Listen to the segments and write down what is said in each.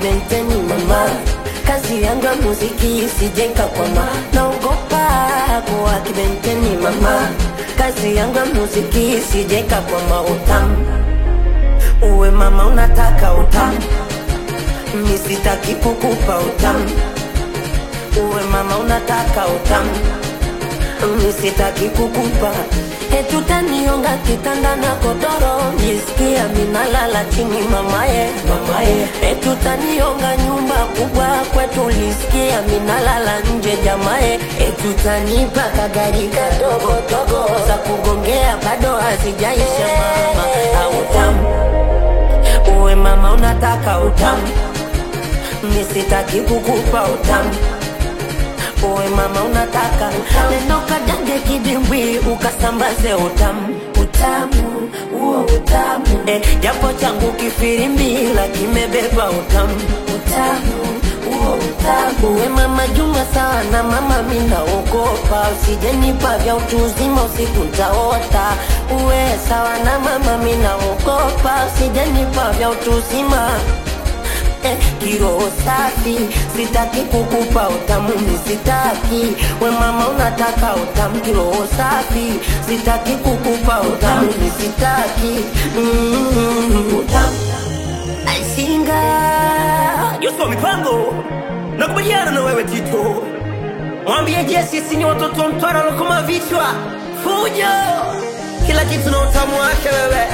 kibenteni mama, kazi yangu ya muziki isijenga kwa naogopa kuwa kibenteni mama, kazi yangu ya muziki isijenga kwa utamu. Uwe mama unataka utamu, mimi sitaki kukupa utamu. Uwe mama unataka utamu, mimi sitaki kukupa. Tutaniunga kitanda na kodoro, nisikia minalala chini mamaye, mamaye. Tutaniunga nyumba kubwa kwetu, nisikia minalala nje jamae. Tutanipa kagari kadogo dogo, za kugongea bado hazijaisha mama. Utamu, uwe mama unataka utamu, mimi sitaki kukupa utamu. Uwe mama unataka neno kadange kidimbwi, ukasambaze utamu, utamu, uo utamu. Japo changu kifirimbi la kimebeba utamu, utamu, uo utamu. Uwe mama Juma sawa na mama mina ogopa, usijenipa vya utu uzima usiku ntaota. Uwe sawa na mama mina ogopa, usijenipa vya utu uzima. Kiro safi, sitaki kukupa utamu, sitaki. We mama unataka utamu, kiro safi, sitaki kukupa utamu, sitaki. Utamu Aisinga Yusufu Mipango, nakubaliana na wewe Tito. Mwambie Jesse sisi ni watoto Mtwara lokoma vichwa fujo, kila kitu na utamu wake wewe.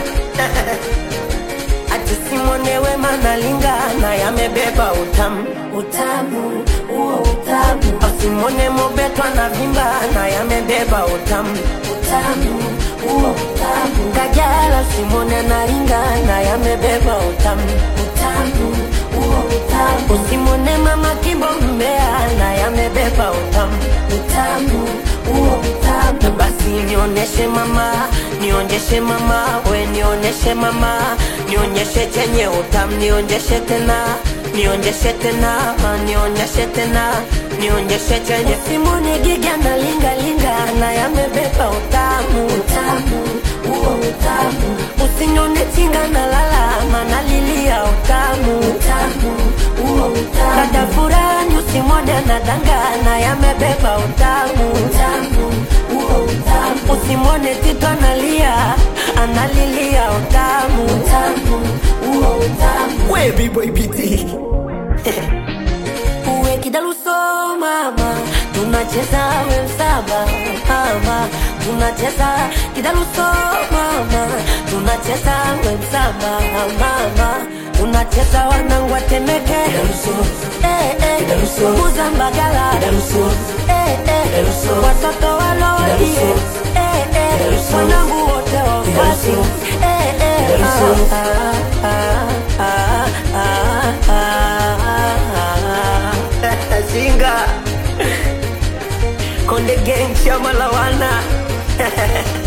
Ati Simonewe manalingana yamebeba utamu, utamu, uo utamu. Simone Mobetwa na vimba na yamebeba utamu, utamu, uo utamu. Kajala Simone nalingana yamebeba utamu, utamu, uo utamu. Simone mama Kimbo Mbea na yamebeba utamu, utamu, uo utamu. Basi nioneshe mama, nionyeshe mama, we nionyeshe mama, nionyeshe chenye utamu, nionyeshe tena, nionyeshe tena, nionyeshe tena, nionyeshe chenye. Simone Giga na linga linga na yamebeba utamu, utamu, uo utamu. Usinyone tinga na lala manalilia utamu, utamu, uo utamu. Dada Furani Usimode na danga na yamebeba utamu, utamu, uo utamu. Usimone Tito analia, analilia utamu, utamu, uo utamu. We B-boy BT. Uwe kidaluso mama, tunacheza we msaba mama, tunacheza kidaluso mama, tunacheza we msaba mama, tunacheza wanangu watemeke Buza Mbagala watoto walodi wanangu wote wafasi Singa Konde Gang Shama Lawana